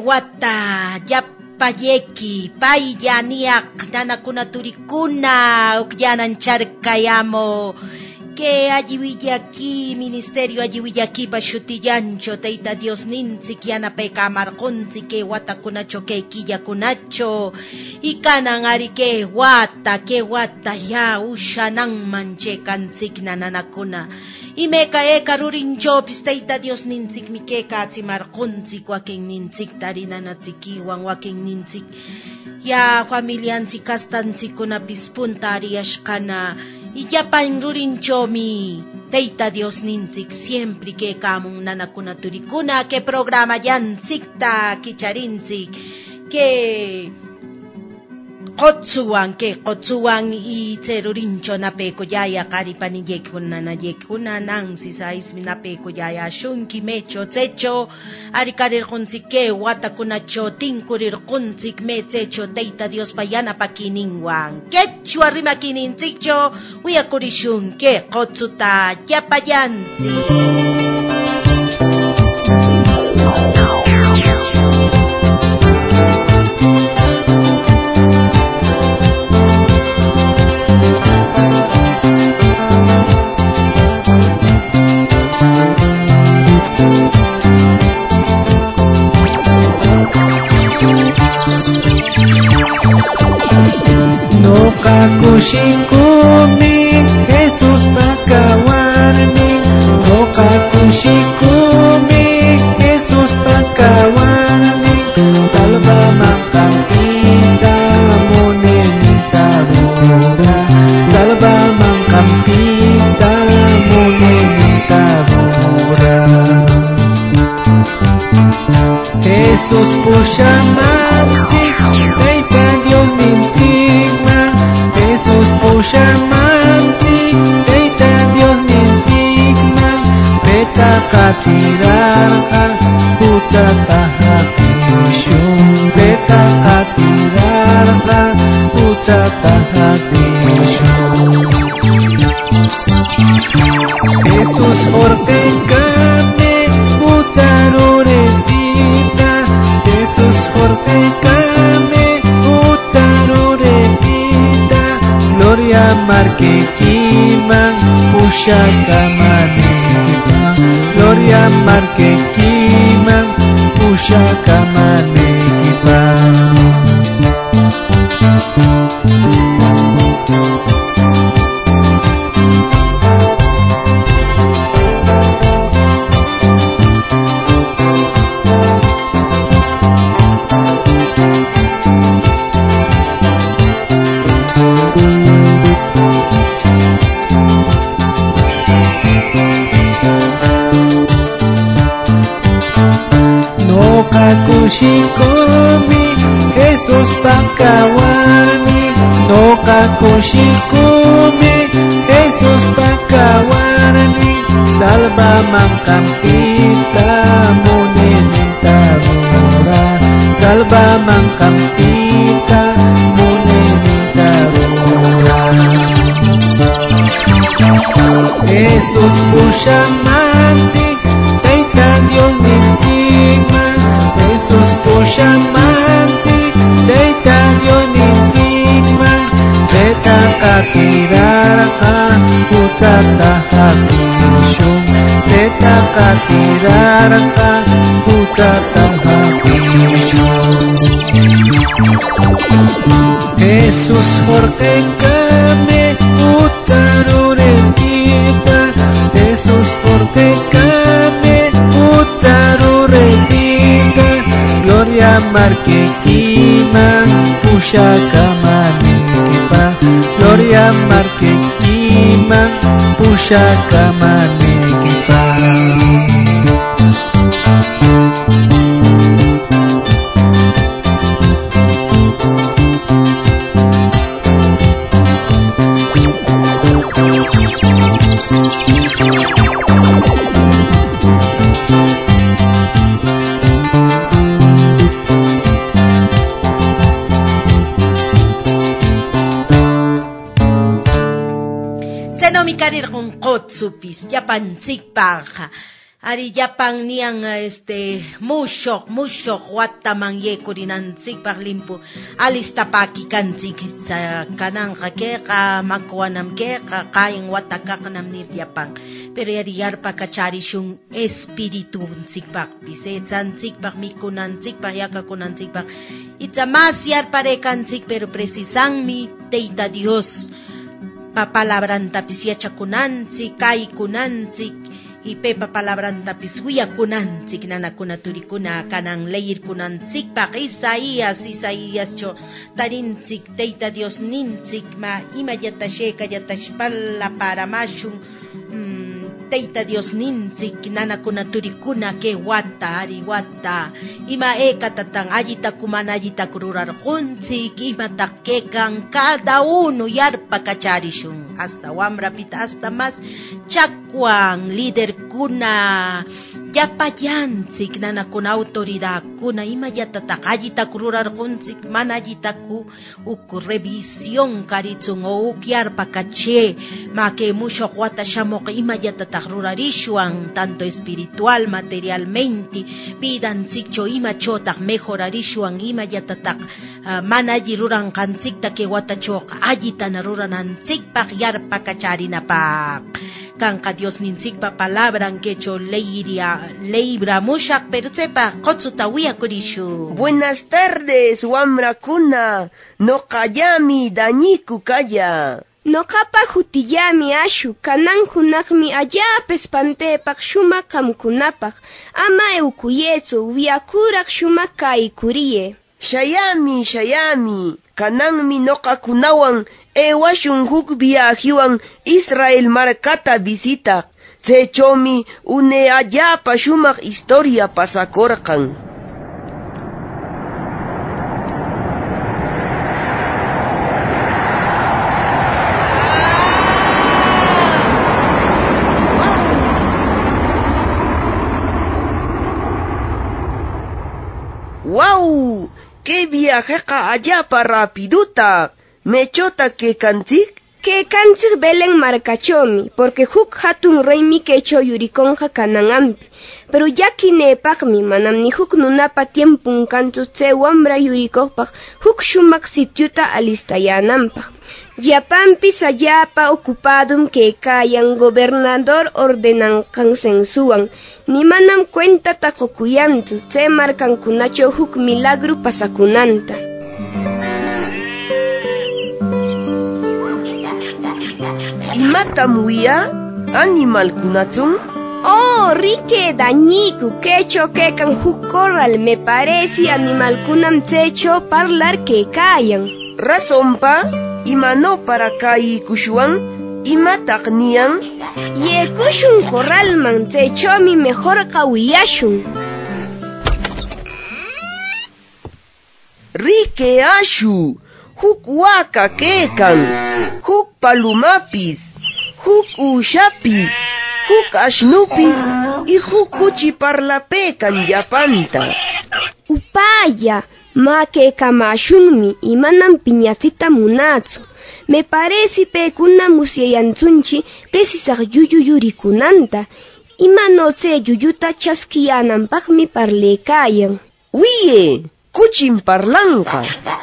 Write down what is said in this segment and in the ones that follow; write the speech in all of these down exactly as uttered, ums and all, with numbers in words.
wata yapayeki payaniak nanakuna turikuna ukyanan charkayamo que alliwillaki ministerio alliwillaki pashutiyancho teita Dios ninsi kiana peka marconsi que watakunacho que killakunacho y kanan ari que wata que wata ya ushanan manche kansikna nanakuna y meka eka rurincho pisteita Dios ninsik mikeka tsimarconsi wakin ninsik tarina natsikiwan wakin ninsik ya familiansi kastansi kuna pispuntari ashkana y ya pan rurinchomi teita Dios ninzik siempre que kamun nanakuna turikuna que programa yanzikta kicharinzik que Kotsuwan que kotsuwan y cerurincho na peko yaya karipani yekuna na yekuna nang si sais mina peko yaya shunki mecho techo arikarir kunsike watakuna cho tinkurir kunsik me techo teita Dios payana pakiningwan quechua rima kininzicho uyakurishun que kotsuta yapayanzi. Kushikumi Jesus pakawarni Noka kushikumi Jesus pakawarni Talba mangkampita munenita rura Talba mangkampita munenita rura Jesus pushamanti Teita Dios nintigma Pushamanti, Teita Dios nintigma, Beta katirarka, Puta tahapishun, Beta katirarka, Puta tahapishun. Jesus ortekane, Puta ruretita, Jesus ortekane, Puta ruretita, Gloria marque kimang pushaka manekipa Gloria marque kimang pushaka manekipa Kushikomi Jesus pakawarni Noka kushikomi Jesus pakawarni Talba mangkampita munenita rura Talba mangkampita munenita rura Jesus pushamanti Teita Dios nintigma Jesus pushamanti, Teita Dios nintigma, Beta katirarka, Puta tahapishun, Beta katirarka, Puta tahapishun. Jesus fortekame, Puta ruretita, Jesus fortekame, Puta ruretita, Gloria marque kimang pushaka manekipa Gloria marque kimang pushaka manekipa Karir con kotsupis, yapansik paja. Arillapan niang este mushok mushok wataman yekurinanchik parlimpu alistapaki kanchik sa kanang keka makuanam keka kain watakaknam niryapan pero yariyarpa kacharishun espiritu nchikpak pisechanchik pak mikunanchik pak yakakunanchik pak itza mas yarparekanchik pero precisanmi Teita Dios pa palabrantapis yachakunanchik kaykunanchik y pepa palabrantapis wiyakunanchik nanakuna turikuna kanang leirkunanchik pak Isaías Isaías cho tarinchik Teita Dios ninchik ma ima yatasheka yatashpala paramashun mm, Teita Dios ninchik nanakuna turikuna ke wata ari wata ima eka tatang ayita kumana ayita kururarjunchik ima takekan cada uno yarpa kacharishun hasta wamrapita hasta más chakwang líder kuna yapayanchik nanakuna autoridad kuna ima yatatak ayita kururarjunchik mana ayitaku uku revisión karichun o ukyarpa kache ma ke mushok wata shamok ima yatatak rurarishuan tanto espiritual materialmente vidanchik cho ima chotak mejorarishuan ima yatatak uh, mana alli ruran kanchik take wata chok ayita narurananchik pak yarpa kacharinapak kanka Dios ninchikpa palabran kecho leiria leibra mushak pero sepa kotsuta wiyakurishu. Buenas tardes wamrakuna noqallami dañiku kaya. Noqapa hutillami ashu kanan hunaqmi allaapa espantepaq shumaq qamkunapaq ama eukuyechu wiyakuraq shumaq kaykuriye. Shayami shayami kananmi noqakunawan ewashun huk viajiwan Israel markata visita chaychawmi une allaapa shumaq historia pasakorqan. ¡Wow! ¡Qué viajeqa allapa rapiduta! ¿Mechota que kanchik? Que kanchik Belén markachomi, porque huk hatun reymi kecho yurikonqa kananampi. Pero yakinepaqmi manam ni huk nunapa tiempun kanchu tse wamra yurikoqpaq huk shumaq sitiuta alistayananpaq. Llapanpis allapa ocupadum que kayan gobernador ordenanqan censuan, ni manam cuenta taqukuyantu tse markankunacho huk milagro pasakunanta. ¿Imatam wiya? ¿Animalkunachun? Oh, rique dañiku, quecho que kan huk corral me parece animalkunam tsecho parlar que kayan. Razonpa, imano para kaykushuan, imataq niyan? Yekushun corralman tsechomi mejor kawiyashun. Rique ashu, huk waka kekan, huk palumapis, huk ushapis, huk ashnupis y huk kuchi parlapekan yapanta. Upaya, ma que kamashunmi imanam piñacita munatsu. Me parece pekuna musyayanchunchi precisaq yuyu yurikunanta. Imano se yuyuta chaskiyananpaqmi parlekayan. Wiye, kuchin parlanqa.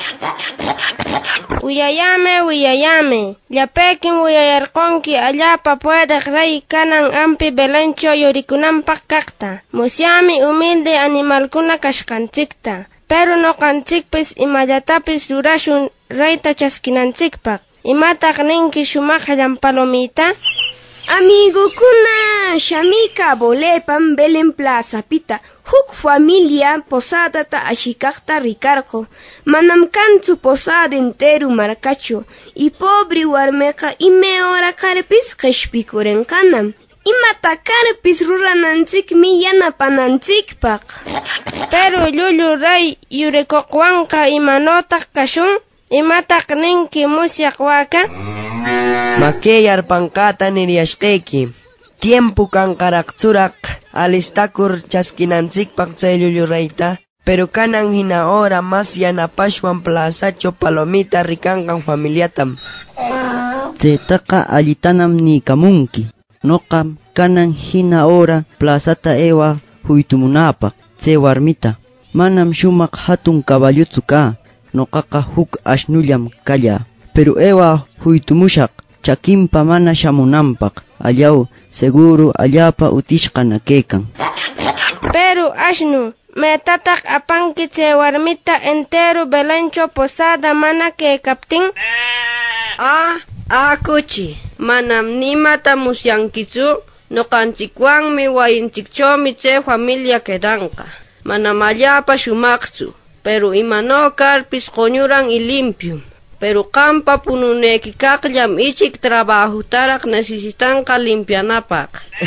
Uyayame, uyayame, llapekin uyayarqonki allapa puedeq rey kanan ampi Belencho yurikunanpaq kaqta. Musyami humilde animalkuna kashqanchikta, pero noqanchikpis imallatapis rurashun reyta chaskinanchikpaq. Imataq ninki shumaq llampalomita? Amigukuna, shamika bolepan Belén Plaza pita huk familia posadata ashikaqta rikarqu. Manam kanchu posada entero markachu y pobre warmeqa ime hora karpis qishpikurinqanam. Imata karpis rurananchikmi yanapananchikpaq. Pero llullu rey yurikuqwanqa imanotaq kashun? Imataq ninki musyaq waka? Makeyar pankata niriyashqeki. Tiempo kankaraqchuraq alistakur chaskinanchikpaq chay llullu reyta, pero kanan hina hora mas yanapashwan plazacho palomita rikanqan familiatam. Chaytaqa allitanam nikamunki. Noqam kanan hina hora plazata ewa huytumunapaq tse warmita. Manam shumaq hatun kaballutsu ka, noqaqa huk ashnullam kalla. Pero ewa huytumushaq chakinpa mana shamunanpaq, allaw seguro allapa utishqana kekan. Pero ashnu, metatak apanki tse warmita entero Belencho posada mana kekaptin? Ah, ah kuchi, manam nimata musyankitsu, noqanchikwanmi wayinchikchawmi tse familia kedanqa. Manam allapa shumaqtsu, pero imano karpis qoñuran y limpium. Pero qampa pununeki kaqllam ichik trabajutaraq necesitanqa limpianapaq.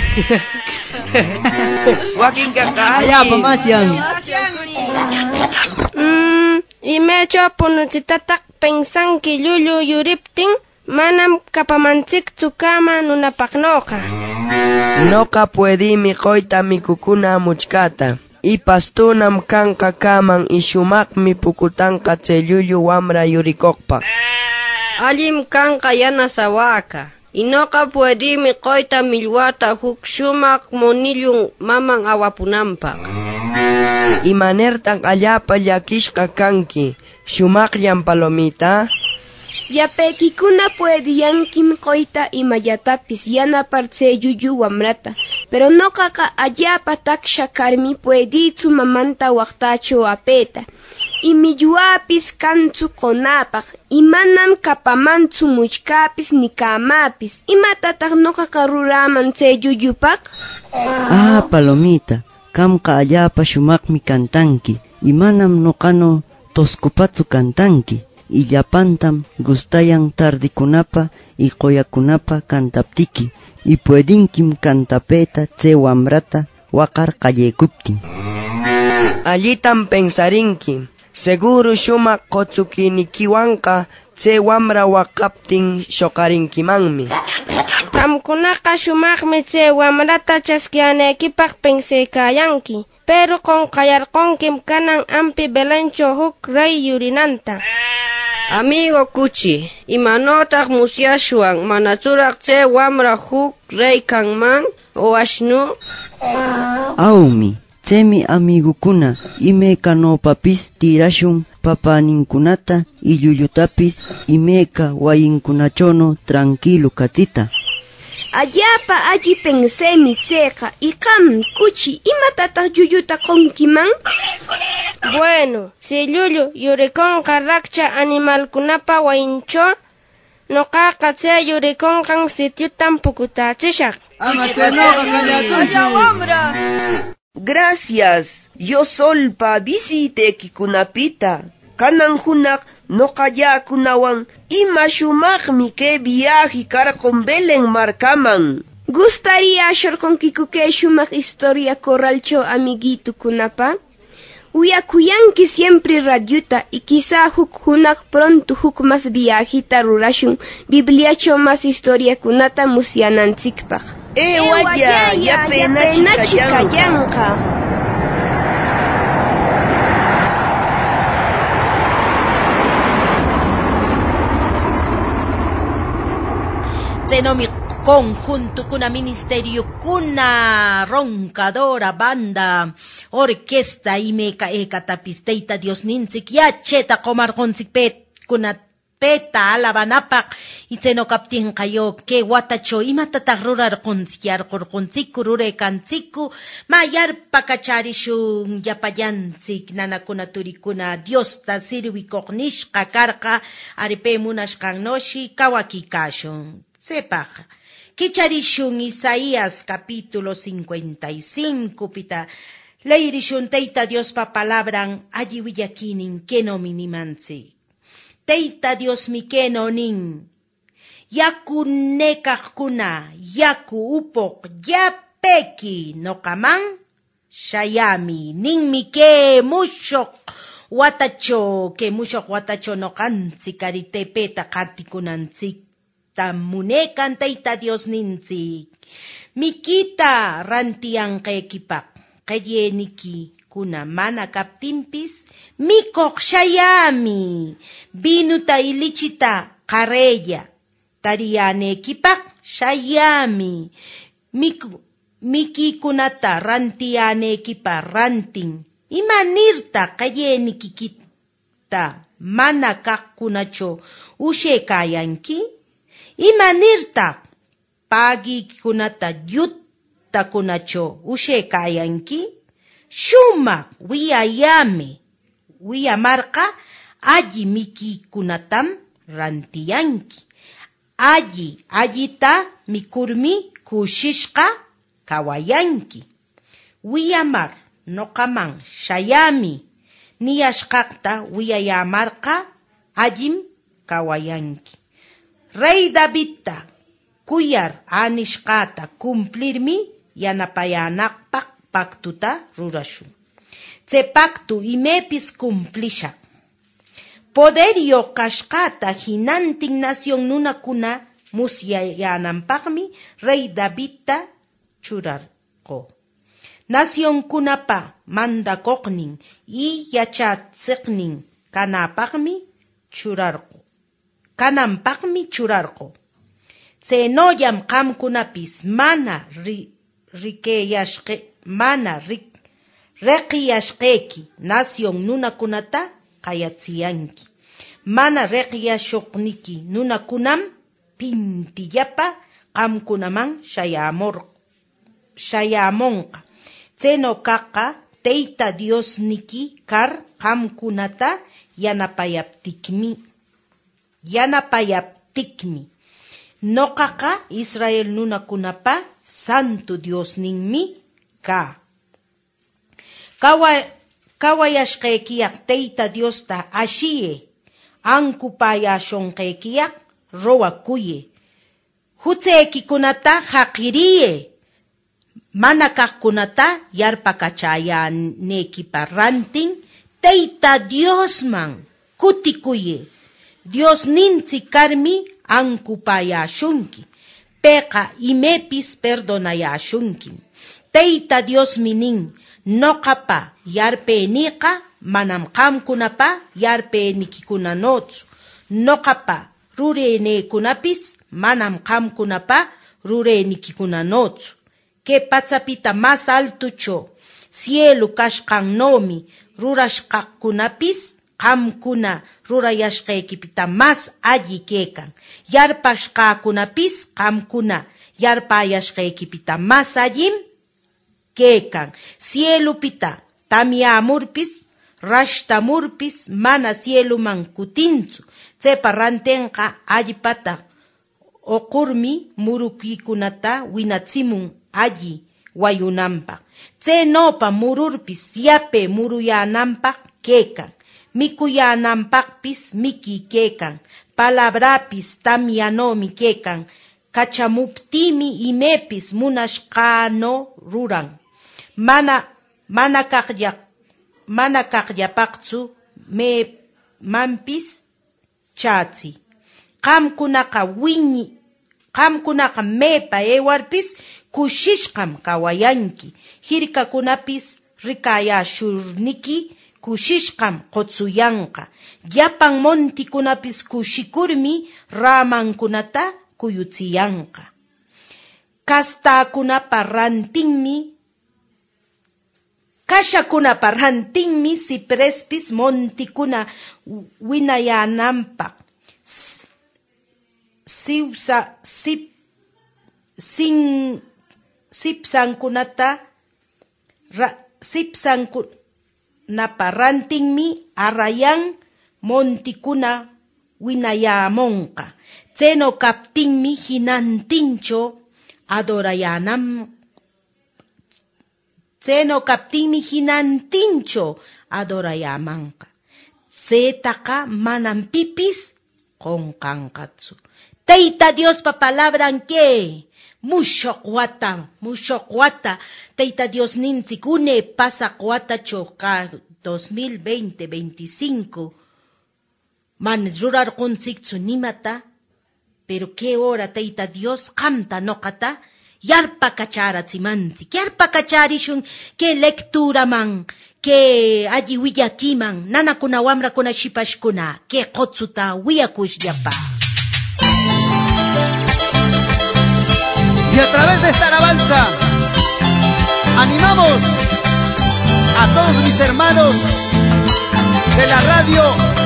Wakinqa Allapa masyan. Mm, imecho punuchitatak pensanki llullu yuriptin, manam kapamanchikchu kama nunapaqnoqa. Noqa puedimi qoyta mikukuna muchkata. Y pastunam kanqa kaman y shumaqmi pukutanqa tse llullu wamra yurikoqpaq. Allim kanqa yana sawaka. Inoqa puedimi qoyta millwata huk shumaq monillun maman awapunanpaq. Imanertan allapa llakishqa kanki, shumaqllan palomita. Yapekikuna puediyankim qoyta imayatapis yanapar tse llullu wamrata. Pero noqaqa allapa taksha karmi pueditsu mamanta waqtachaw apeta. Y millwapis kanchu qonapaq, imanam kapamanchu muchkapis ni kamapis. Imatataq noqaqa ruraman tse llullupaq? Ah, palomita, kamqa allapa shumaqmi kantanki, imanam noqano toskupatsu kantanki. Y llapantam gustayan tardikunapa y qoyakunapa kantaptiki. Y puedinkim kantapeta tse wamrata waqar qalleykuptin. Allitam pensarinki, seguro shumaq qochukinikiwanqa tse wamra waqaptin shoqarinkimanmi. Qamkunaqa shumaqmi tse wamrata chaskianeykipaq pensaykayanki, pero qonqayarqonkim kanan ampi Belencho huk rey yurinanta. Amigo kuchi, imanotaq musyashwan manachuraq tse wamra huk rey kanman o ashnu? Awmi, tsemi amigukuna imeka nopapis tirashun papaninkunata y llullutapis imeka wayinkunachono tranquilo katita. Allapa alli pensemi tseqa, y qam kuchi imatataq llulluta qonkiman? Bueno, si llullu yurikonqa rakcha animalkunapa wayincho, noqaqa tse yurikonqan sitiutan pukutachishaq. Gracias, yo solpa visitekikunapita. Kanan hunaq noqallakunawan ima shumaqmi ke viaje karqon Belén markaman. Gustaría sharqonkiku ke shumaq historia corralcho amiguitukunapa? Uyakuyanki siempre radiuta y quizá huk hunaq pronto huk mas viajita rurashun Bibliacho mas historia kunata musyananchikpaq. Eh waya, yapenachi kayanqa. Zenomi conjunto kuna ministerio kuna roncadora banda orquesta y meca eka tapisteita Dios ninzik yacheta comargonzik pet kuna peta alabanapak y zeno kaptin kayo que watacho imatata rurar konziar korkonzik kurure kanziku mayar pakacharishun yapayanzik nanakuna turikuna Dios ta sirvi kognish kakarka aripe munashkan noshi kawakikashun. Sepa, Kicharishun Isaías capítulo cincuenta y cinco, pita, leirishun teita Dios pa palabran, allí willakinin, que no minimansi. Teita Dios mi que no nin, yaku nekakuna, yaku upok, yapeki, no kaman, shayami, nin mi que mushok, watacho, que mushok watacho no kansi, karitepeta katikunansik. Tamunekan teita Dios ninzik. Mikita rantiang kekipak. Kayeniki kuna mana kaptimpis. Mikok shayami. Binuta ilichita kareya. Tariane kipak shayami. miku, mikikunata rantiyanekipa rantin. Imanirta qayenikikita mana kaqkunacho ushaykayanki? Imanirta pagikunata yuttakunacho ushaykayanki? Shumaq wiyayami. Wiyamarqa alli mikikunatam rantiyanki. Alli allita mikurmi kushishqa kawayanki. Wiyamar noqaman shayami niyashqaqta wiyayamarqa allim kawayanki. Rey Davidta kuyar anishqata cumplirmi yanapayanaqpaq pactuta rurashun. Tse pactu imepis cumplishaq. Poderio kashqata hinantin nación nunakuna musyayananpaqmi Rey Davidta churarqo. Nación kunapa mandakoqnin y yachatsiqnin kanapaqmi churarqo. Kananpaqmi churarqo. Tsenoyam qamkunapis mana ri, rikeyashqe, mana rik, reqiyashqeki nación nunakunata qayatsiyanki. Mana reqiyashuqniki nunakunam pintillapa qamkunaman shayamor, shayamonqa. Tseno kaqa Teyta Dios niki kar qamkunata yanapayaptikmi. Yanapayaptikmi. Noqaqa Israel nunakunapa Santo Dios ninmi ka. Kawa, kawayashqekiyak Teyta Diosta ashiye. Ankupayashonqekiyak rowakuye. Hutsekikunata haqiriye. Mana kaqkunata yarpakachayanekipa rantin Teyta Diosman kutikuye. Dios ninsi karmi ankupayashunki. Peka imepis perdonayashunki. Teyta Dios minin noqapa yarpenika manam qamkunapa yarpenikikunanotsu. Noqapa rurenekunapis manam qamkunapa rurenikikunanotsu. Que pachapita más altucho cielo kashqannomi rurashqakunapis qamkuna rurayashqaykipita más alli kekan. Yarpashqakunapis qamkuna yarpayashqaykipita más allim kekan. Cielopita tamyamurpis rashtamurpis mana cieloman kutinchu. Tsepa rantenqa allipata oqurmi murukikunata winatsimun alli wayunanpaq. Tsenopa mururpis yape muruyananpaq kekan. Mikuyananpaqpis miki kekan. Palabrapis tamyanomi kekan. Kachamuptimi imepis munashqano ruran. Mana mana kaqlla mana kaqllapaqtsu me mampis chatsi. Qamkunaqa wiñi qamkunaqa mepa ewarpis kushishqam kawayanki. Hirkakunapis rikayashurniki kushishqam qotsuyanqa. Llapan montikunapis kushikurmi ramankunata kuyutsiyanqa. Kastakunapa rantinmi kashakunapa rantinmi siprespis montikuna winayananpaq. Siwsa sip sin sipsankunata ra, sipsankunapa rantinmi arayan montikuna winayamonqa. Tseno kaptinmi hinantincho adorayanam. Tseno kaptinmi hinantincho adorayamanqa. Setaqa manam pipis qonqanqatsu. Teyta Dios pa palabran que mushok wata, mushok wata. Teyta Dios nintzik une pasaq watacho dos mil veinte veinticinco. Man rurarquntzikchu nimata. Pero qué hora Teyta Dios qamta noqata yarpakacharatzimantzik. Yarpakacharishun que lectura man, que alli willakiman, nanakuna wamrakuna shipashkuna, que qotsuta wiyakushllapa. Y a través de esta alabanza animamos a todos mis hermanos de la radio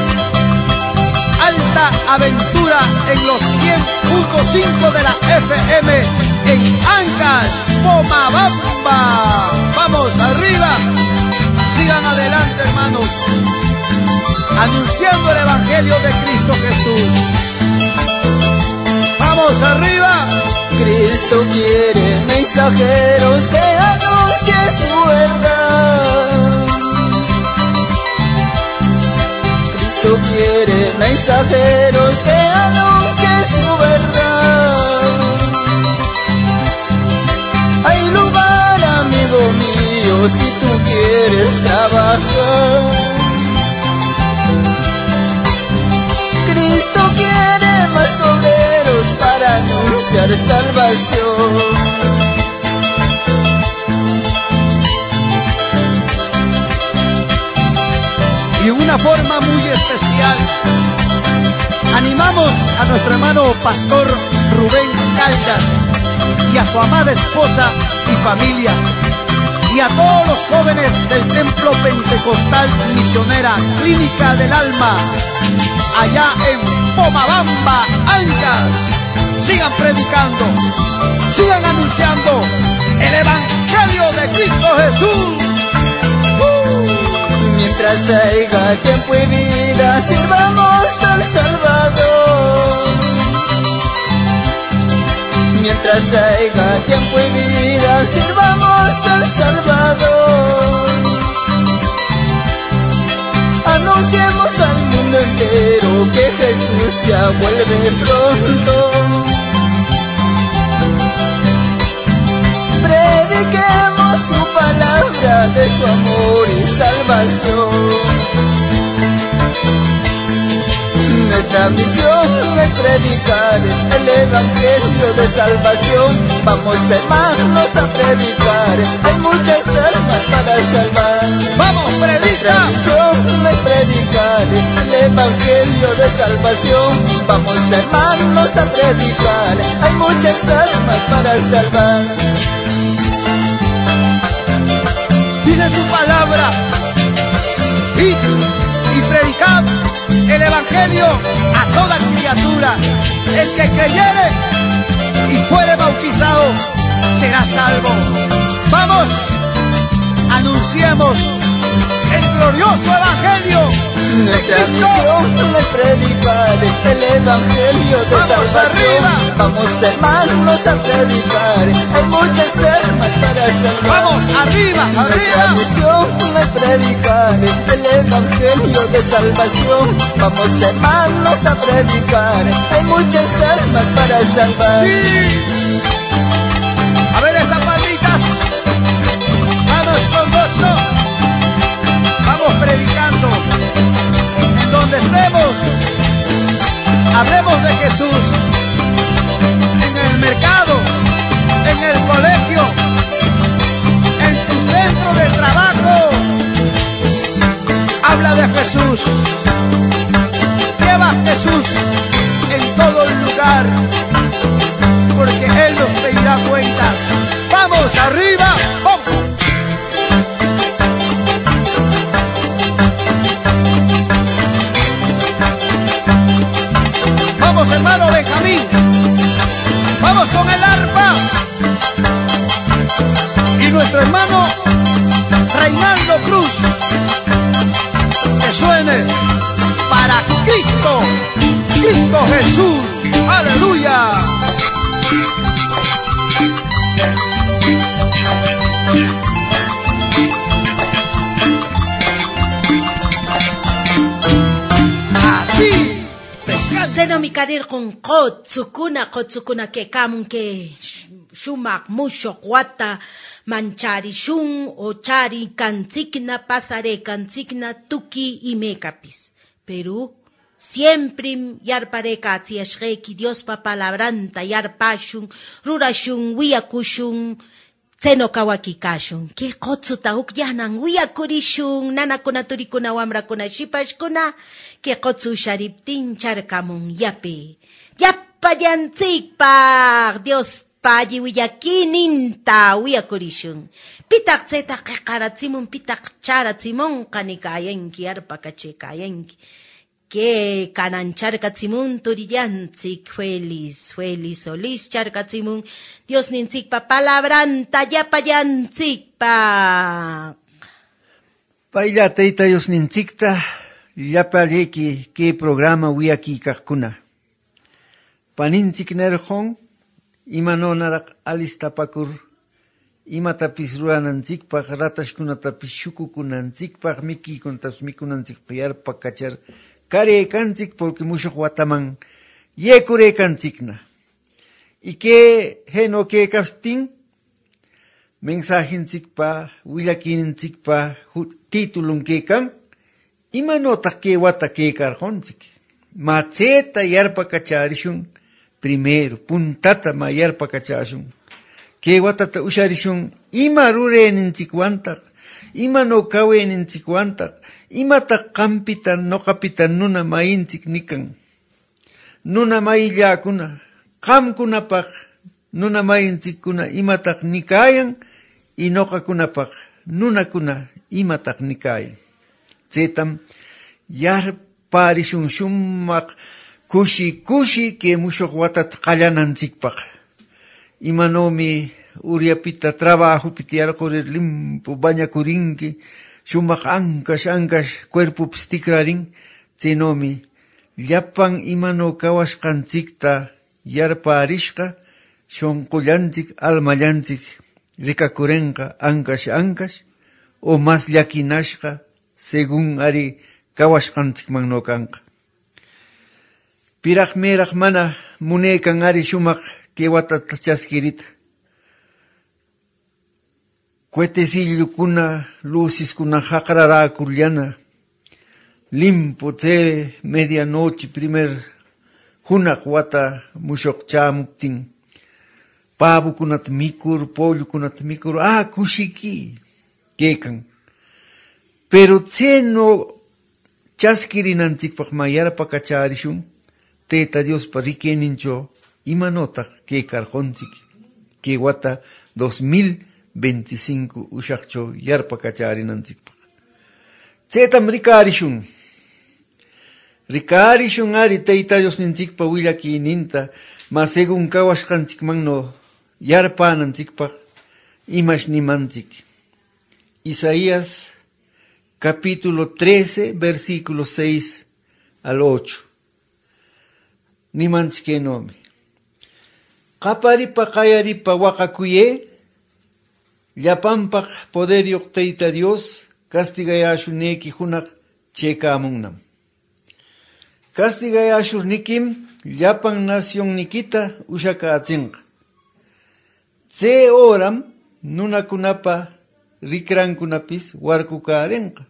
Alta Aventura en los cien punto cinco de la F M en Ancash, Pomabamba. Vamos arriba, sigan adelante, hermanos, anunciando el Evangelio de Cristo Jesús. Vamos arriba. Cristo quiere mensajeros que anuncien su verdad. Cristo quiere mensajeros que anuncien su verdad. Hay lugar, amigo mío, si tú quieres trabajar. Cristo quiere más obreros para anunciar salvación. Y de una forma muy especial animamos a nuestro hermano pastor Rubén Caldas y a su amada esposa y familia, y a todos los jóvenes del Templo Pentecostal Misionera Clínica del Alma, allá en Pomabamba, Ancash. Sigan predicando, sigan anunciando el Evangelio de Cristo Jesús. Uh. Mientras haya tiempo y vida, sirvamos al Salvador. Mientras haya tiempo y vida, sirvamos al Salvador. Anunciemos al mundo entero que Jesús ya vuelve pronto. Prediquemos su palabra de su amor y salvación. Nuestra misión es predicar el Evangelio de salvación. Vamos, hermanos, a predicar, hay muchas almas para salvar. ¡Vamos, predica! Nuestra misión es predicar el Evangelio de salvación. Vamos, hermanos, a predicar, hay muchas almas para salvar. Dice su palabra, id y predicad el Evangelio a toda criatura. El que creyere y fuere bautizado será salvo. Vamos, anunciemos el glorioso Evangelio. Nuestra misión es predicar el Evangelio de Vamos salvación. arriba. Vamos, hermanos, a predicar, hay muchas almas para salvar. Vamos, arriba, Nuestra arriba. misión es predicar el Evangelio de salvación. Vamos, hermanos, a predicar, hay muchas almas para salvar. Sí. A ver esas palmitas. Vamos con gozo. Vamos predicando. En donde estemos, hablemos de Jesús. En el mercado, en el colegio, en tu centro de trabajo, habla de Jesús. Lleva a Jesús en todo el lugar, porque Él nos pedirá cuentas. ¡Vamos, arriba! ¡Vamos! Vamos, hermano Benjamín. Vamos con el arpa. Y nuestro hermano Reinaldo Cruz. Que suene para Cristo, Cristo Jesús. ¡Aleluya! Así. Seno mi karir con kotsukuna, kotsukuna que kamun que shumak mucho guata manchari shun ochari kantikna pasare kantikna tuki y mecapis. Perú siempre yarpareka tiashreki Dios pa palabranta yarpashun rurashun wiyakushun seno kawakikashun que kotsuta ukyanan wiyakurishun nanakuna turikuna wamrakuna shipashkuna que kotsu shariptin charkamun yape yapa yantzikpaq Dios payi willakininta wiyakurishun. Pitak zeta qeqaratsimun, pitak charatsimun kanikayanki, arpakachekayanki. Que kanan charkatsimun turillantzik, feliz, feliz, solis charkatsimun, Dios nintzikpa palabranta yapayantzikpa. Pailla teita Dios nintzikta, yapaleki que programa wiyaki kakuna. Panintzik nerjon, imanonarak alistapakur, imatapis ruanantzikpak, ratashkunatapis shukukunantzikpak, miki kontas mikunantzikpa yarpakachar, karekantzik porque mucho guataman yekurekantzikna. Y que heno que kastin mensajentzikpa willakinintzikpa titulun kekan imanota que wata que karjonzik. Maceta yarpakacharishun primero puntata ma yarpakacharishun. Que watata usharishun ima rurenintzikwantak ima no kawenintzikwantak imata kampitan no kapitan nuna maintik nikan. Nuna maillakuna, kamkunapak, nuna maintik kuna imatak nikayan, inoka kunapak, nuna kuna imatak nikayan. Zetam, yar parishun shummak, kushi kushi ke mushok watat kalyanantzikpak. Imanomi uriapita trabajo pitiar korir limpo baña kurinki, shumak ankash ankash cuerpo pstikrarin, zenomi, llapan imano kawashkantzikta yarparishka, shonkullantzik almallantzik, rikakurenka ankash ankash, o mas llakinashka, según ari kawashkantzik magnokanka. Piraj meraj mana munekan ari shumak kewatat chaskirita. Cuetesillo kuna, luces kuna jacarara kuliana, limpo te medianoche primer hunak wata mushok chamuktin, pavo kunat mikur, pollo kunat mikur, ah kushiki, kekan. Pero tse no chaskirinantik pak mayara pakacharishun, teta Dios parikenincho, imanotak ke karjonzik, ke wata dos mil veinticinco ushakcho yarpakacharinantzikpak. Zetam rikarishun. Rikarishun ari teita Dios nintzikpa willaki ninta, ma según kawashkantzikmanno yarpanantzikpak, imash nimantzik. Isaías capítulo trece, versículo seis al ocho. Nimantzike nomi. Kaparipa kayaripa wakakuye, llapampak poder yokteita Dios, castigayashuneki hunak chekamungnam. Castigayashurnikim, llapan nación nikita ushaka atzinqa. Tse oram, nunakunapa rikrankunapis warkukarenqa.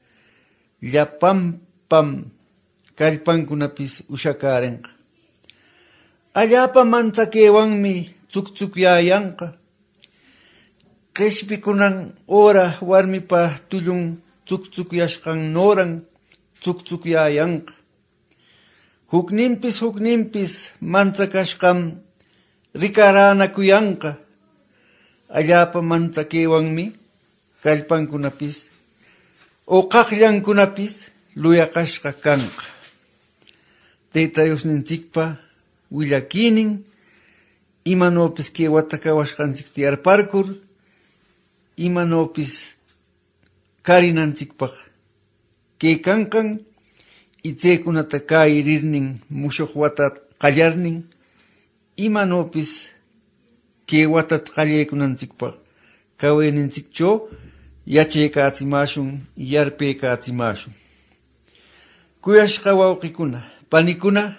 Llapampam kallpankunapis ushakarenqa. Allapa manchakewanmi tzuktzuklayanqa. Keshpikunan ora warmipa tullun tzuktzukuyashkan noran tzuktzukyayanqa. Huknimpis huknimpis manchakashkam rikaranakuyanqa. Allapa manchakewanmi kallpankunapis o qaqllankunapis luyakashqa kanqa. Teta Dios nintzikpa willakinin imanopis que watakawashkanchik tiarparkur imanopis karinanchikpak que kankan itzekunata kairirnin mushok watat qallarnin imanopis que watat qallekunanchikpak kaweninchikcho yachekaatsimashun yarpekaatsimashun. Kuyashqa wawqikuna panikuna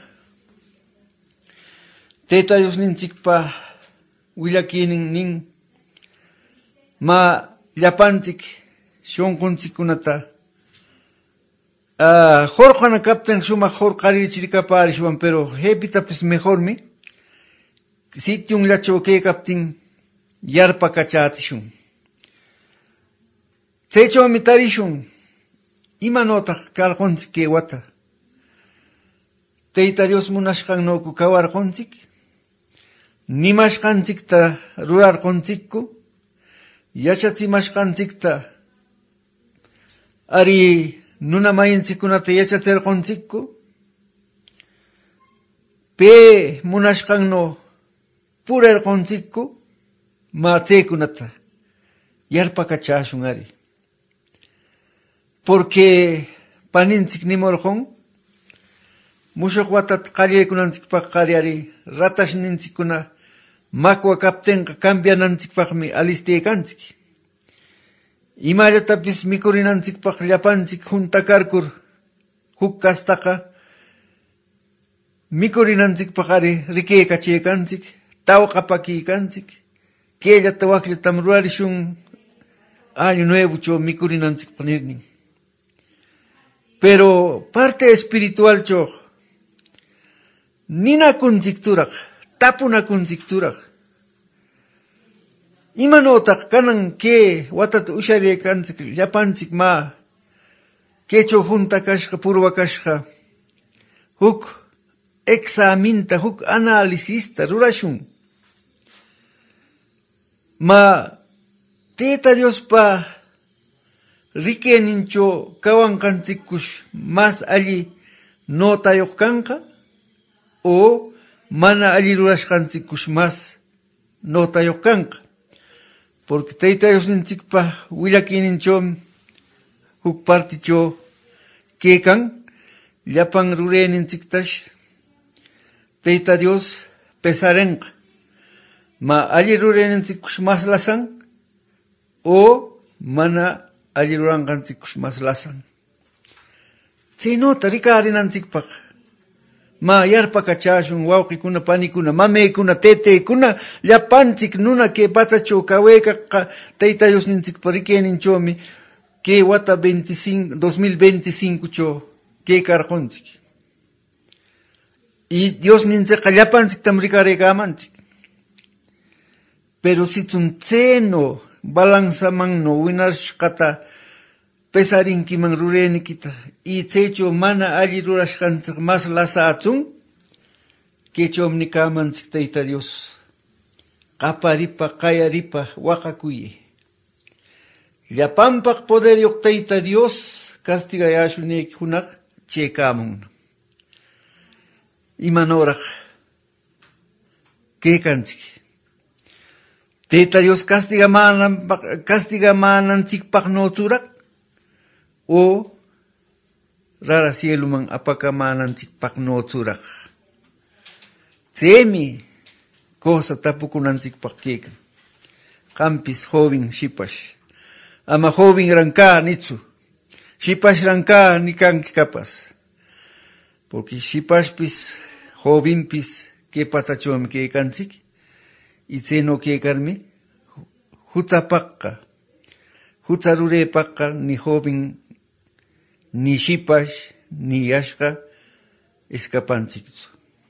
Teta Dios nintzikpa willakinin nin ma llapanchik shonqunchikunata ah jorqana kapten shuma jorqarichirikaparishwan pero hepitapis mejormi sitiun lachoke kaptin yarpakachatishun. Tsechomi tarishun imanotaq karqonchik que wata. Teta Dios munashqannoku kawarqonchik. nimashqanchikta rurarqunchikku, yachachimashqanchikta ari nuna mayinchikkunata yachachirqunchikku, pe munashqanno purarqunchikku, ma chaykunata yarpakachashun ari. Porque paninchik nimurqun, mushuq watata qallaykunanchikpaq qari ari ratashninchikkuna makwa kaptinqa cambiananchikpaqmi alistaykanchik. Imallatapis mikurinanchikpaq llapanchik juntakarkur huk kastaqa mikurinanchikpaq ari rikaykachaykanchik, tawqapakiykanchik, kayllata wakllatam rurarishun año nuevocho mikurinanchikpaq nirnin. Pero parte espiritualcho ninakunchikturaq, tapunakunchikturaq, imanotaq kanan ke watata usharaykanchik llapanchik ma kecho junta kashqa purwa kashqa huk examinta, huk analisista rurashun. Ma Tayta Diospa rikaynincho kawanqanchikkush mas alli notayuq kanqa o mana alli rurashqanchikkush mas notayuq kanqa. Porque Tayta Diosninchikpa willakiyninchom huk particho kaykan, llapan rurayninchiktash Tayta Dios pesarenqa. Ma alli rurayninchikkush mas lasan o mana alli ruranqanchikkush mas lasan. Chaynota rikarinanchikpaq ma yarpakachashun wawqikuna, panikuna, mameykuna, taytaykuna, llapanchik nuna kay pachachaw kawaykaqa Tayta Diosninchikpa rikayninchawmi kay wata veinticinco, dos mil veinticinco cho kay karqunchik. Y Diosninchikqa llapanchiktam rikaraykamanchik. Pero sichun tseno balanzamanno winashqata pesarinkiman ruraynikita y chaycho mana alli rurashqanchik mas lasachun, kaychom nikamanchik Tayta Dios qaparipa qayaripa waqakuy. Llapanpaq poderyuq Tayta Dios castigayashunayki hunaq chaykamun. Imanoraq kaykanchik. Tayta Dios castigamananchikpaq noturaq o rara cieluman apakamananchikpaq noturaq. Chaymi cosa tapukunanchikpaq kaykan. Qampis joven shipash. Ama joven ranka nitsu. Shipash ranka nikanki kapas. Porque shipashpis jovenpis kay pachachomi kaykanchik. Y tseno kaykarmi hutzapaqqa, hutzaruraypaqqa ni joven, ni shipash, ni yashqa escapanchikchu.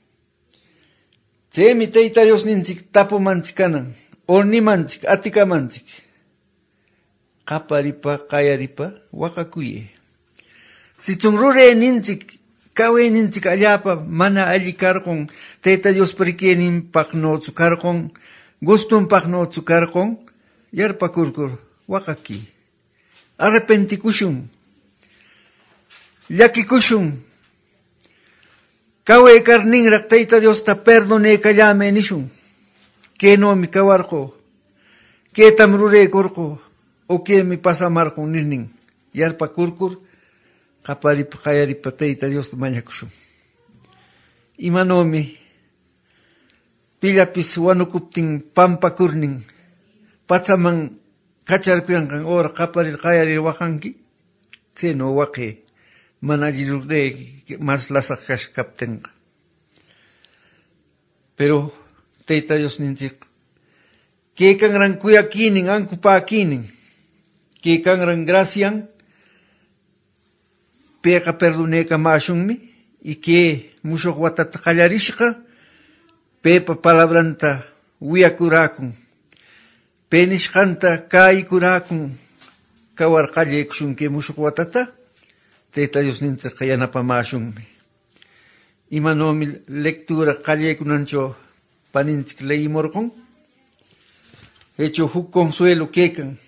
Chaymi Tayta Diosninchik tapumanchik kanan, ornimanchik, atikamanchik, qaparipa, qayaripa waqakuye. Sichun rurayninchik, kawayninchik allapa mana alli karqun, Tayta Dios rikayninpaq nochu karqun, gustunpaq nochu karqun, yarpakurkur waqaki. Arrepentikushun, llakikushun, kaway karninraq Tayta Diosta perdonaykallamay nishun. Kaynomi kawarqu, kaytam ruraykurqu, o kaymi pasamarqun nirnin, yarpakurkur, qaparipa qayaripa Tayta Dios mañakushun. Imanomi pillapis wanukuptin pampakurnin pachaman kacharkuyanqan ora qaparir qayarir waqanki, chayno waqay mana alli rurayki mas lasaq kashkaptinqa. Pero Tayta Diosninchik kaykanran kuyakinin, ankupakinin, kaykanran gracian, payqa perdonaykamashunmi, y que mushuq watata qallarishqa, paypa palabranta wiyakurakun, pay nishqanta kaykurakun, kawar qallaykushun kay mushuq watata, Tayta Diosninchikqa yanapamashunmi. Imanomi lectura qallaykunancho paninchik leymorqon hecho huk consuelo kekan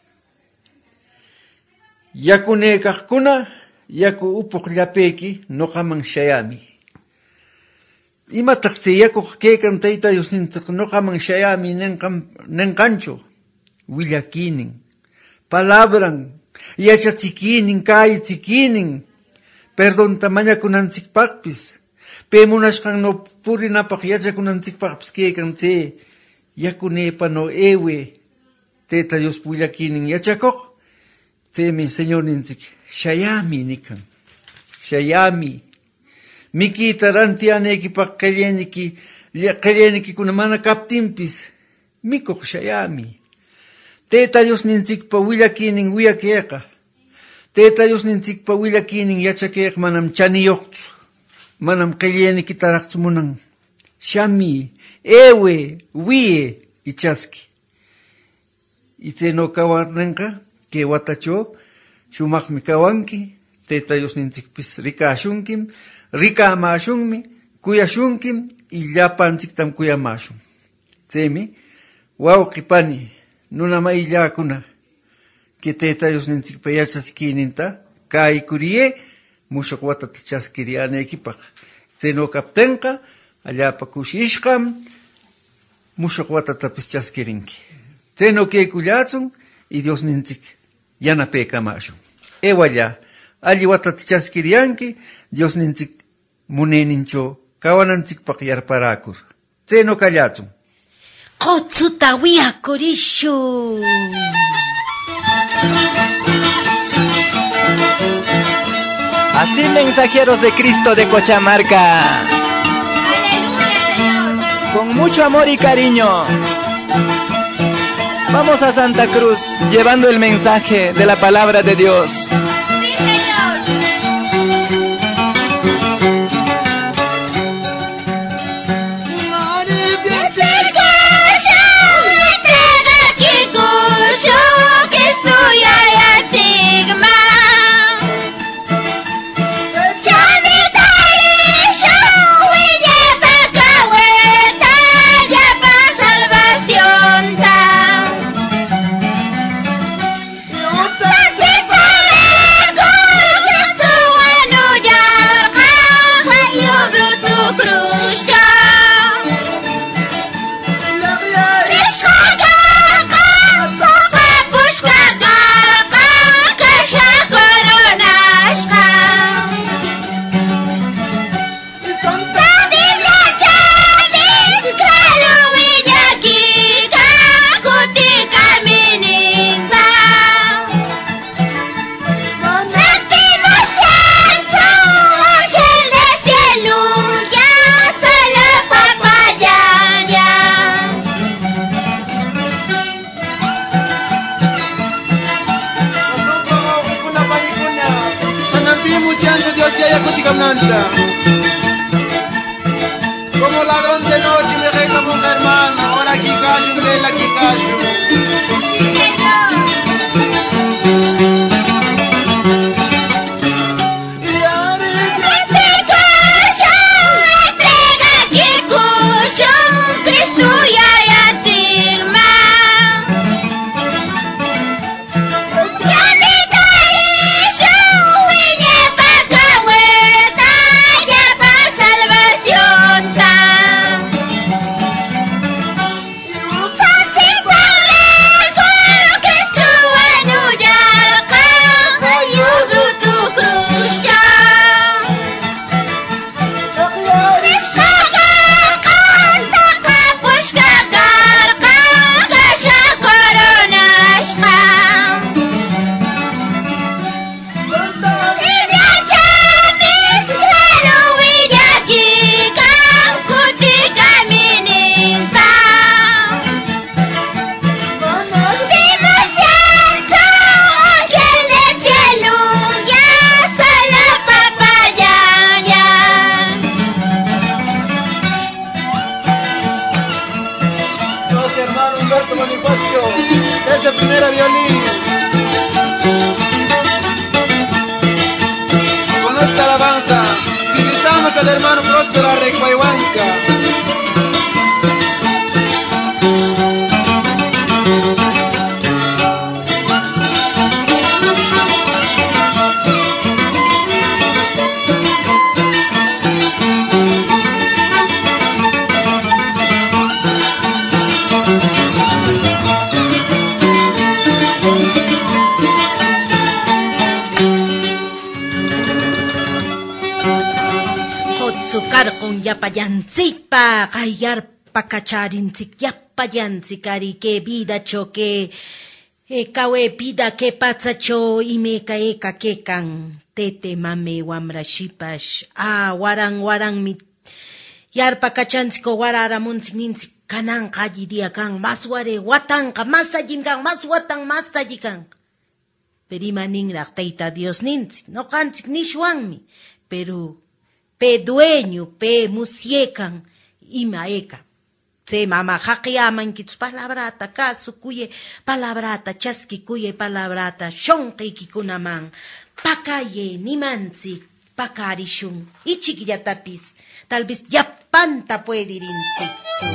yakunekaqkuna yaku upuq llapeki noqaman shayami imataq chay yakuq kekan tayta Diosninchik noqaman shayami nenqan nenqanchu willakinin palabran yachachikinin kaychikinin perdonta mañakunanchikpaqpis pe munashqan no purinapaq yachakunanchikpaqpis kekan chay yakunepa no ewe tayta Dios willakinin yachakuq chaymi señorninchik shayami nikan shayami mikita rantiyaneykipaq qillaniki qillaynikikuna mana kaptinpis mikuq shayami tayta Diosninchikpa willakinin wiyakayqa tayta Diosninchikpa willakinin yachakayqa manam chaniyuqchu manam qillaynikitaraqchu munan shami ewe wiye ichaski y chayno kawarninqa kay watacho shumaqmi kawanki tayta Diosninchikpis rikashunkim rikamashunmi kuyashunkim y llapanchiktam kuyamashun chaymi wawqi pani nuna mayllakuna que tayta Diosninchikpa yachachikininta kaykuriye mushuq watata chaskiriyaneykipaq chayno kaptinqa allapa kushishqam mushuq watatapis chaskirinki chayno kaykullatsun y Diosninchik yanapaykamashun ewalla alli watata chaskiriyanki Diosninchik munaynincho kawananchikpaq yarparakur chayno kallatsun qotsuta wiyakurishun Así, mensajeros de Cristo de Cochamarca. Aleluya, Señor. Con mucho amor y cariño. Vamos a Santa Cruz llevando el mensaje de la palabra de Dios. Sí, Señor. Como ladrón de noche me reclamó un hermano, ahora aquí callo, ven aquí callo. Desde primera violín. Con esta alabanza visitamos al hermano Próspero Arrecuayhuanca. karqun yapallansipaq ayarpakacharinchik yapallansik ari que vidacho que eh, kawepida que pachacho imeka eka kekan tete mame wamra shipash ah waran waran mi yarpakachanchik wararamunchik ninchik kananqa alli dia kan mas ware watanqa mas allin kan mas watan mas alli kan pero imaninraq tayta Dios ninchik noqanchik nishwanmi pero pe dueño pe musiekan ima eka se mama haqiyamankichus palabrata kasukuye palabrata chaskikuye palabrata shonqiykikunaman pakaye nimanchik pakarishun ichikllatapis tal vez yapanta puedirinchikchu.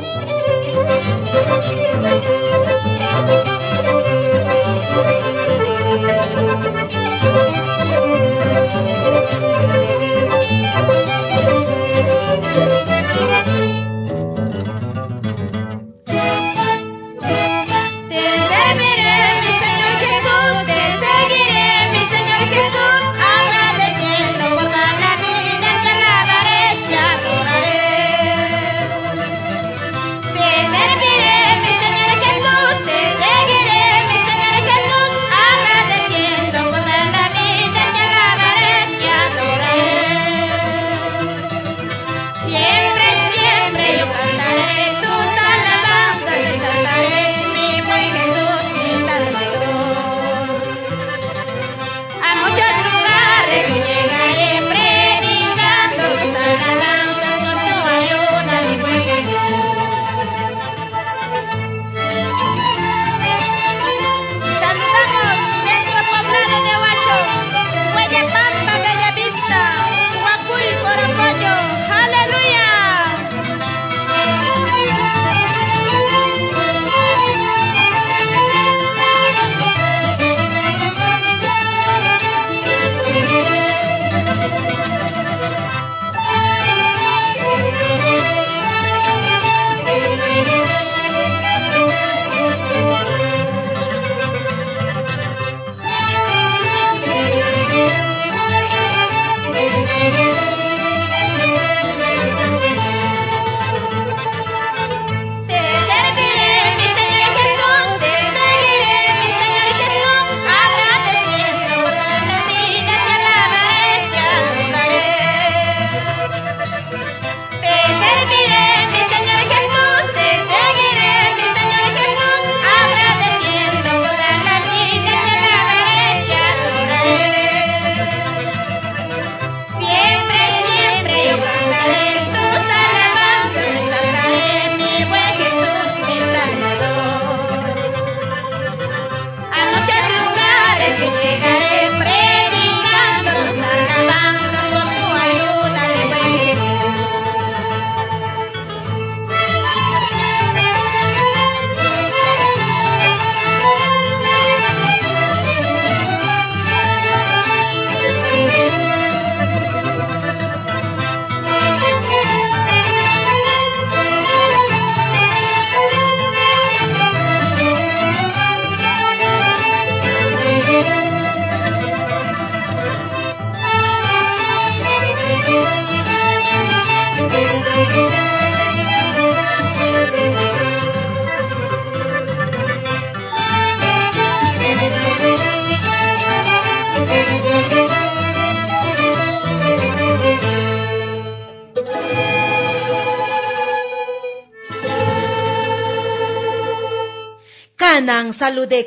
Kanan salude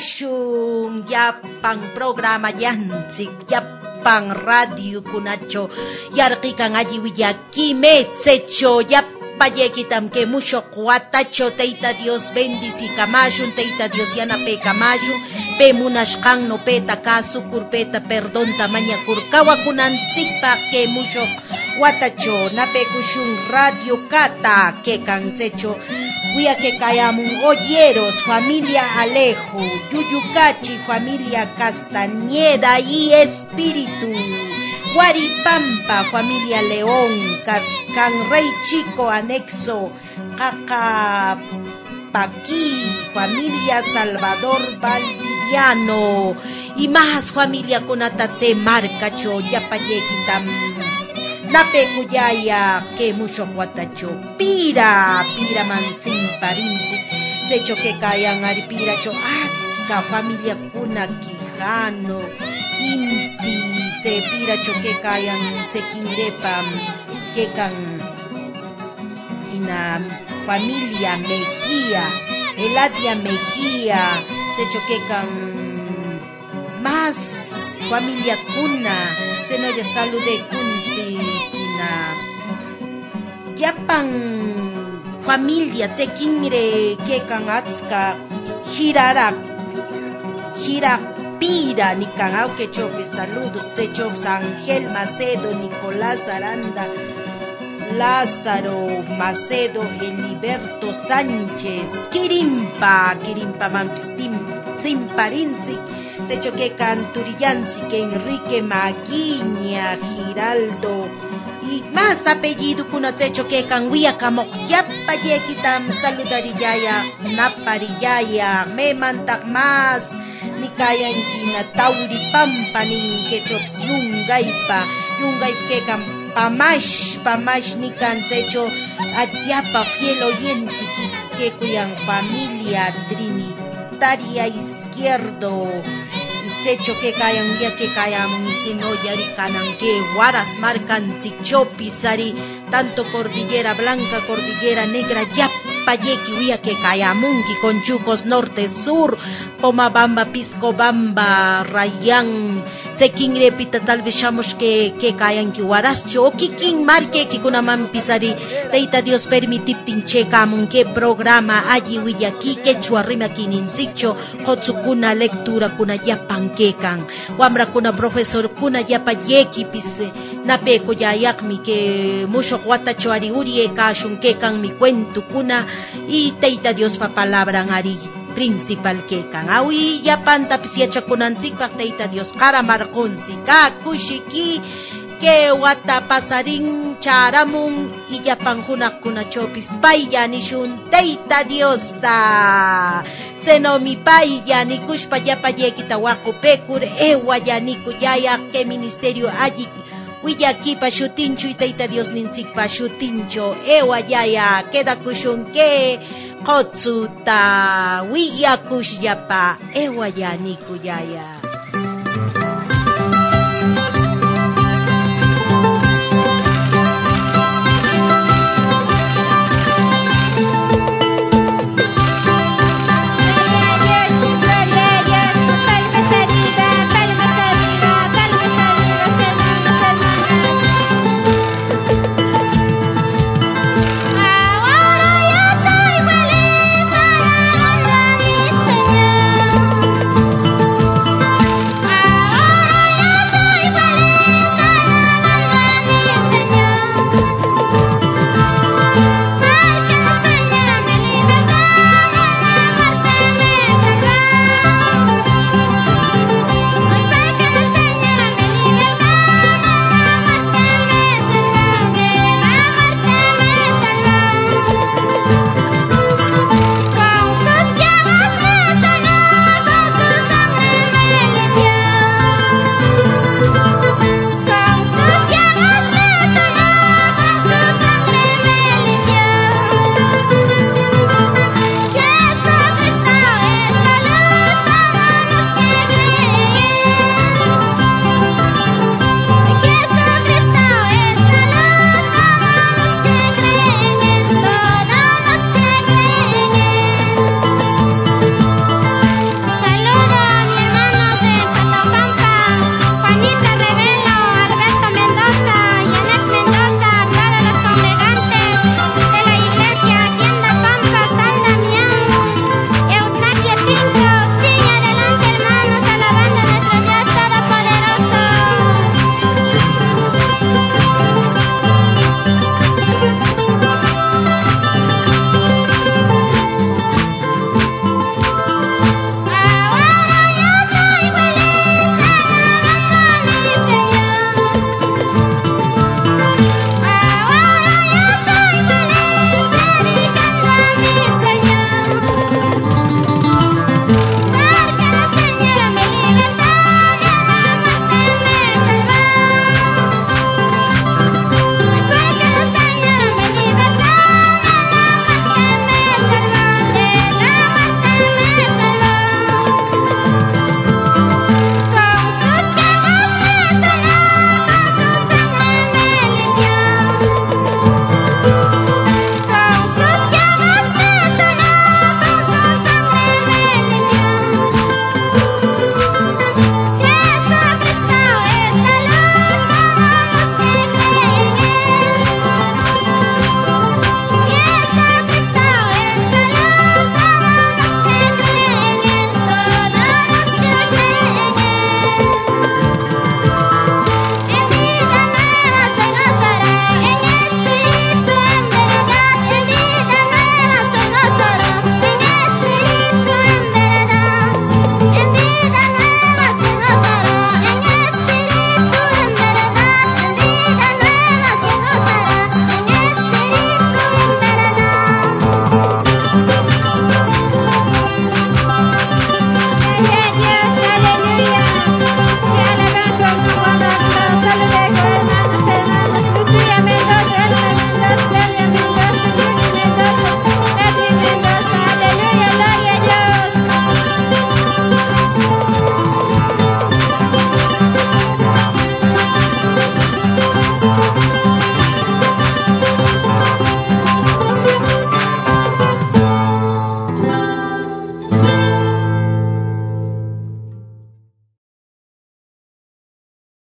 kuyashun yapan programa yanchik yapan radio kunacho yarqikan alli willaki metsecho yapayekitam que mucho cuatacho teita Dios bendici kamashun teita Dios yanape kamashun pe munashkan no peta kasukur peta perdón tamaña kurkawa kunantikpa que mucho cuatacho nape kushun radio kata que kansecho Cuya que cayamun Olleros, familia Alejo, Yuyucachi, familia Castañeda y Espíritu, Guaripampa, familia León, Canrey Chico, anexo, Cacapaqui, familia Salvador Valdiviano, y más familia Conatatse, Marcacho, Yapayequitam, napekuyaya que mucho guatacho pira pira mansin parinzi se choque kayan ari pira cho hasta familia kuna quijano inti se pira choque kayan se kindepa que kan ina familia Mejía Eladia Mejía se choque kan más familia kuna se no ya salude kunsi ina yapan familia se kingre que kan atska girara gira pira ni kan que chope saludos se chope Ángel Macedo Nicolás Aranda Lázaro Macedo Heliberto Sánchez Kirimpa Kirimpa Mampistim Simparinzi se choque Canturillansi que Enrique Maguiña Giraldo y más apellido kuna se choque Canguía Camoyapa Yekitam Saludariyaya Napariyaya me mantak más ni kaya na Tauri Pampa ni que chops Yungaipa Yungaipa que pamash pamash ni kan se cho atyapa fiel oyente que cuyan familia Trinitaria Izquierdo secho que kayan ya que kayan sino yari kanan que waras marcan chichopisari tanto cordillera blanca cordillera negra yapa yeki huya que kayamunki con chucos norte sur Pomabamba Piscobamba Rayán sekin repita tal vez chamos que que kayan que waras cho kikin marque que kunaman pisari teita Dios permitir tincheca que programa allí huya aquí que chuarrima kininzicho hotsukuna lectura kuna yapan kekan wamra kuna profesor kuna yapa yeki pise napeko ya yakmi que mucho guata choari urie kashun kekan mi cuento kuna y teita Dios pa palabra ari principal kekan awi yapan tapisia chakunanzik pa teita Dios kara markonzi ka kushiki que wata pasarin charamun y yapan hunak kuna chopis paya nishun teita Dios ta seno mi pai ya ni kushpa ya pa yekita wako pekur ewa ya ni kuyaya que ministerio allí wiyaki pa shutincho y teita Dios ninzik pa shutincho ewa ya ya queda kushun que kotsuta wiyakush ya pa ewa ya ni kuyaya